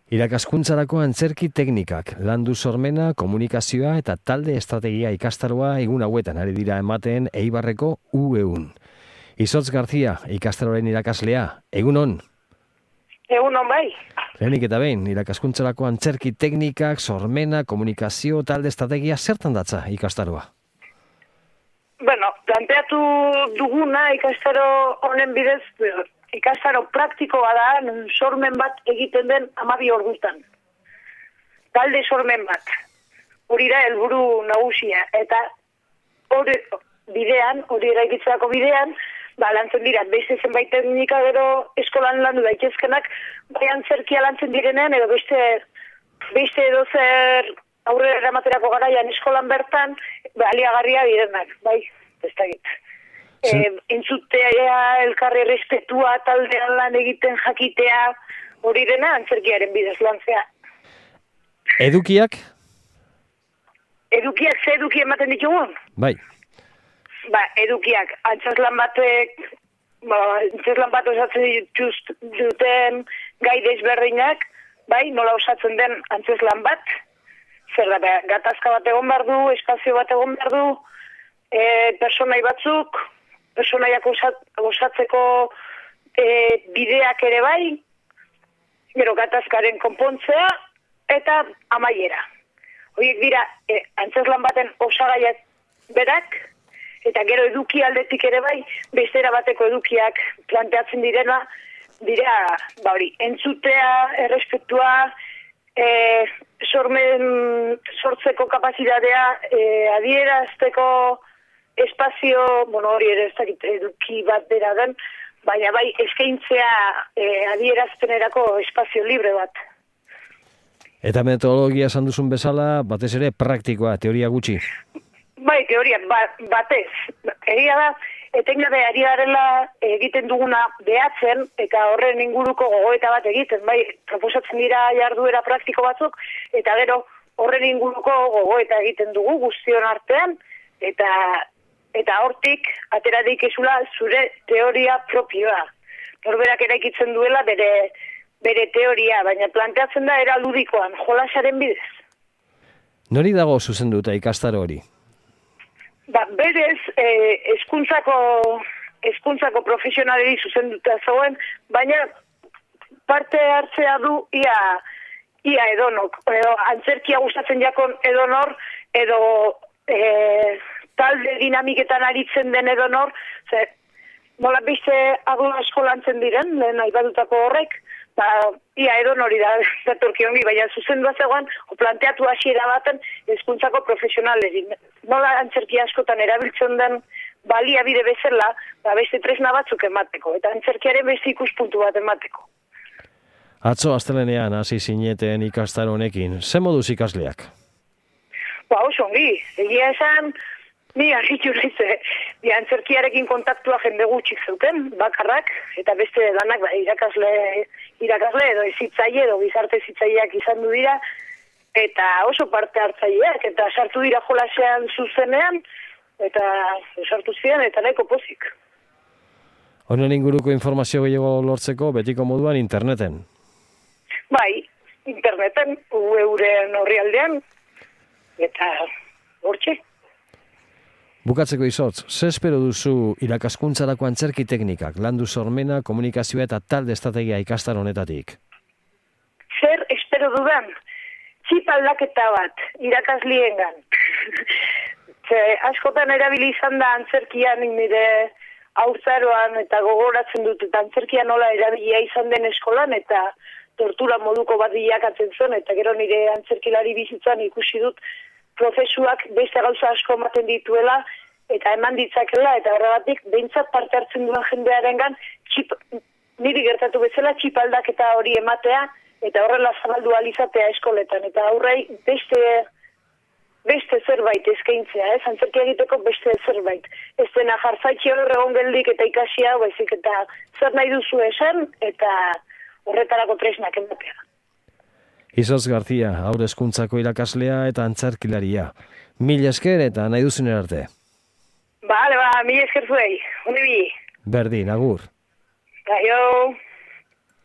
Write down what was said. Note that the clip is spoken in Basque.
Irakaskuntzarako antzerki teknikak, landu sormena, komunikazioa eta talde estrategia ikastaroa egun hauetan ari dira ematen Eibarreko U-ehun. Izotz Garzia, ikastaroaren irakaslea, egunon? Egunon bai. Lehenik eta behin, irakaskuntzarako antzerki teknikak, sormena, komunikazio, talde estrategia, zertan datza ikastaroa? Bueno, planteatu duguna ikastaro honen bidez, ikastaro praktikoa da, sormen bat egiten den 12 ordutan. Talde sormen bat. Hori da helburu nagusia. Eta hori eraikitzeko bidean, lantzen dira, beste zenbait teknika gero eskolan landu daitezkenak, bai antzerkia lantzen direnean, edo beste edozer aurrera eramaterako garaian eskolan bertan, aliagarria direnak, bai, ez da git. Entzutea, elkarri respetua, taldean lan egiten jakitea, hori dena antzerkiaren bidez lantzea. Edukiak? Edukiak, ze eduki ematen ditugun? Bai. Edukiak, antzeslan bat osatzen duten gai desberdinak, bai, nola osatzen den antzeslan bat, zer da, gatazka bat egon behar du, espazio bat egon behar du, personai batzuk, personaiak osatzeko bideak ere bai, gero gatazkaren konpontzea, eta amaiera. Horiek dira, antzeslan baten osagaiak berak, eta gero eduki aldetik ere bai, bestera bateko edukiak planteatzen dira, entzutea, errespetua, sortzeko kapazitatea, adierazteko espazio, hori ere ez dakit eduki bat bera den, baina bai eskaintzea adierazpenerako espazio libre bat. Eta metodologia esan duzun bezala, batez ere praktikoa, teoria gutxi? Bai, teoria batez. Egia da, etengabe ari garela egiten duguna behatzen, eta horren inguruko gogoeta bat egiten, bai, proposatzen dira jarduera praktiko batzuk, eta gero horren inguruko gogoeta egiten dugu guztion artean, eta hortik atera daikezula zure teoria propioa. Norberak eraikitzen duela bere teoria, baina planteatzen da era ludikoan, jolasaren bidez. Nori dago zuzenduta ikastaro hori? Berez, hezkuntzako profesionaleri zuzenduta zegoen, baina parte hartzea du ia edonok. Antzerkia gustatzen jakon edonor, edo talde dinamiketan aritzen den edonor, nola beste aduna eskolantzen diren, lehen aibatutako horrek, ia edonori da zatorki ongi, baina zuzendua zegoen, planteatu hasiera baten hezkuntzako profesionaleri. Nola antzerkia askotan erabiltzen den baliabide bezala, beste tresna batzuk emateko, eta antzerkiaren beste ikuspuntu bat emateko. Atzo astelehenean hasi zineten ikastaro honekin, ze moduz ikasleak? Oso ongi, egia esan, ni argitu naiz, antzerkiarekin kontaktua jende gutxik zuten, bakarrak, eta beste danak irakasle edo ezitzaile edo gizarte ezitzaileak izan du dira, eta oso parte hartzaileak, eta sartu dira jolasean zuzenean, eta sartu ziren, eta nahiko pozik. Honen inguruko informazio gehiago lortzeko betiko moduan interneten? Bai, interneten, euren orrialdean, eta hortxe. Bukatzeko Izotz, ze espero duzu irakaskuntzarako antzerki teknikak, landu sormena, komunikazioa eta talde estrategia ikastaro honetatik? Zer espero dudan? Txip aldaketa bat, irakasliengan. Askotan erabili izan da antzerkian nire haurtzaroan eta gogoratzen dut, eta antzerkia nola erabilia izan den eskolan, eta tortura moduko bat bilakatzen zen, eta gero nire antzerkilari bizitzan ikusi dut prozesuak beste gauza asko ematen dituela, eta eman ditzakela, eta horregatik behintzat parte hartzen duen jendearengan niri gertatu bezala txip aldaketa hori ematea, eta horrela zabaldu alizatea eskoletan, eta aurrei beste zerbait eskaintzea, antzerkia egiteko beste zerbait. Ez dena jartzaitxe horregon geldik eta ikasia, baizik eta zer nahi duzu esan, eta horretarako tresnak ematea. Izotz Garzia, haur hezkuntzako irakaslea eta antzerkilaria. Mil esker eta nahi duzunen arte. Mil esker zuei. Berdin, agur. Aio.